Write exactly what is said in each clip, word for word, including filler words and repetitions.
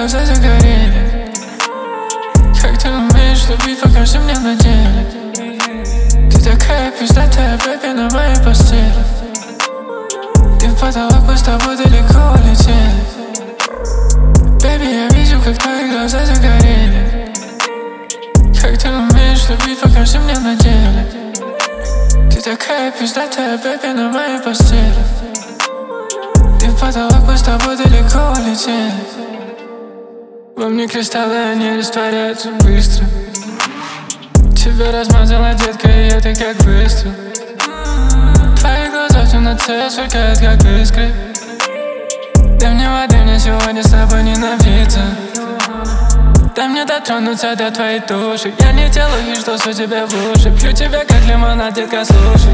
глаза загорели. Как ты умеешь любить, покажи мне на деле. Ты такая пиздатая, бэби, на моей постели. Ты в потолок, мы с тобой далеко улетели. Бэби, я вижу, как твои глаза загорели. Как ты умеешь любить, покажи мне на деле. Ты такая пиздатая, бэби, на моей постели. Ты в потолок, мы с тобой далеко улетели. Во мне кристаллы, они растворяются быстро. Тебя размазала, детка, и это как выстрел. Твои глаза в темноте сверкают, как искры. Дай мне воды, мне сегодня с тобой не напиться. Дай мне дотронуться до твоей души. Я не делаю, что у тебя в уши. Пью тебя, как лимонад, детка, слушай.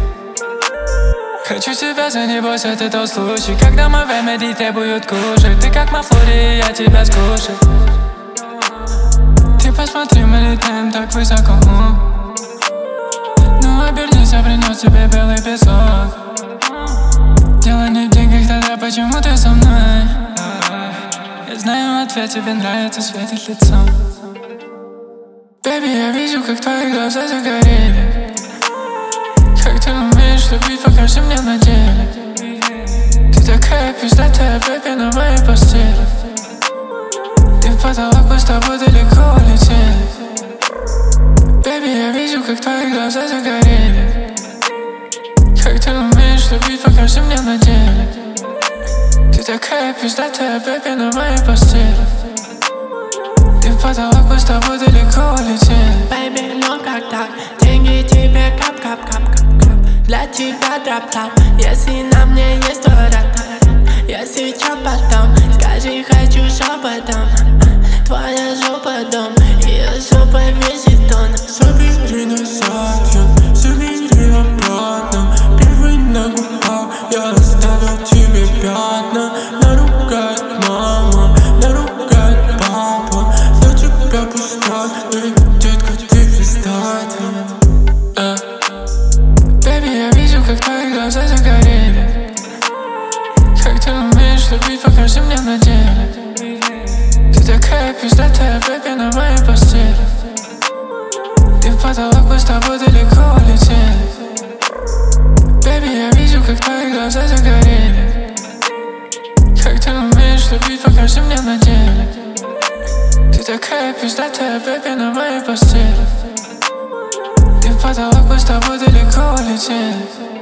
Хочу тебя за не бойся, ты тот случай, когда мой вемеди требует кушать. Ты как Мафлори, я тебя скушаю. Ты посмотри, мы летаем так высоко. Ну обернись, я принес тебе белый песок. Дело не в деньгах, тогда почему ты со мной? Я знаю ответ, тебе нравится, светит лицом. Бэби, я вижу, как твои глаза загорели. Как ты умеешь любить, покажи мне на деле. Ты такая пиздатая, бэби, на моей постели. Ты в потолок, мы с тобой далеко улетели. Бэби, я вижу, как твои глаза загорели. Как ты умеешь любить, покажи мне на деле. Ты такая пиздатая, бэби, на моей постели. Ты в потолок, мы с тобой далеко улетели. Baby, ну как так? Деньги тебе кап-кап-кап-кап. Для тебя дроп-топ. Если на мне есть твой ротор, если чё потом, скажи, хочу шепотом. Твоя жопа дом, ее жопа весит тонн. Собери назад, я забери обратно. Первый на губах, я оставил тебе пятна. Наругает мама, наругает папа. За тебя пускай, эй, детка, ты пиздатая. Бэби, я вижу, как твои глаза загорели. Как ты умеешь любить, покажи мне на деле. Ты такая пиздатая, бэби, на моей постели. Ты в потолок, мы с тобой далеко улетели. Бэби, я вижу, как твои глаза загорели. Как ты умеешь любить, покажи мне на деле. Ты такая пиздатая, бэби, на моей постели. Ты в потолок, мы с тобой далеко улетели.